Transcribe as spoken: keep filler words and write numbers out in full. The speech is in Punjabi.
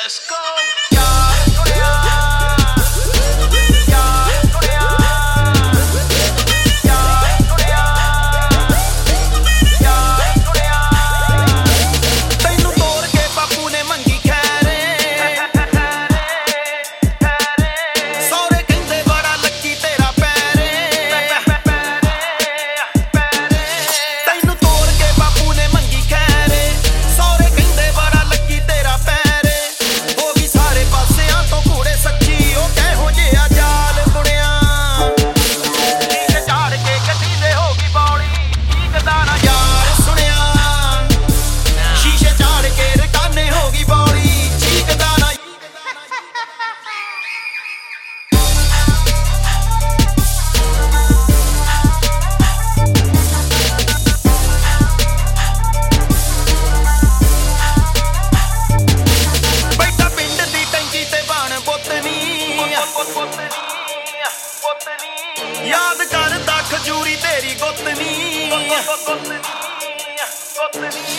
Let's go. ਯਾਰ ਸੁਣਿਆ ਯਾਰ ਸੁਣਿਆ ਯਾਰ ਸੁਣਿਆ ਯਾਰ ਸੁਣਿਆ ਤੈਨੂੰ ਤੋੜ ਕੇ ਬਾਪੂ ਨੇ ਮੰਗੀ ਖੈਰੇ ਸਹੁਰੇ ਕਹਿੰਦੇ ਬੜਾ ਲੱਕੀ ਤੇਰਾ ਪੈਰੇ ਤੈਨੂੰ ਤੋੜ ਕੇ ਬਾਪੂ ਨੇ ਮੰਗੀ ਖੈਰੇ ਸਹੁਰੇ ਕਹਿੰਦੇ ਬੜਾ ਲੱਕੀ ਤੇਰਾ ਪੈਰੇ ਹੋ ਗਈ ਸਾਰੇ ਪਾਸਿਆਂ ਤੋਂ ਘੂੜੇ ਸੱਚੀ ਉਹ ਕਿਹੋ ਜਿਹਾ ਜਾਲ ਬੁਣਿਆ ਨੀਚੇ ਝਾੜ ਕੇ ਗੱਡੀ ਤੇ ਹੋ ਗਈ ਬੌਲੀ ਚੀਕਦਾ ਨਾ ਯਾਰ ਸੁਣਿਆ ਸ਼ੀਸ਼ੇ ਝਾੜ ਕੇ ਰਕਾਨੇ ਹੋ ਗਈ ਬੌਲੀ ਚੀਕਦਾ ਨਾ ਬੈਠਾ ਪਿੰਡ ਦੀ ਟੈਂਕੀ ਤੇ ਬਣ ਬੋਤਨੀ ਯਾਦ ਕਰਦਾ ਖਜੂਰੀ ਤੇਰੀ ਗੁੱਤਨੀ